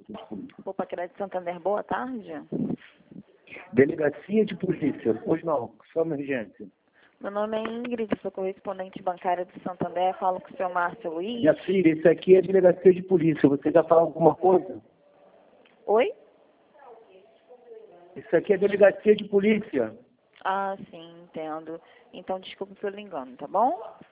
delegacia de polícia. Opa, aqui de Santander, boa tarde. Delegacia de polícia, pois não, só emergência. Meu nome é Ingrid, sou correspondente bancária de Santander, falo com o senhor Márcio Luiz. Minha filha, isso aqui é delegacia de polícia, você já falou alguma coisa? Oi? Isso aqui é delegacia de polícia. Ah, sim, entendo. Então, desculpe pelo engano, tá bom?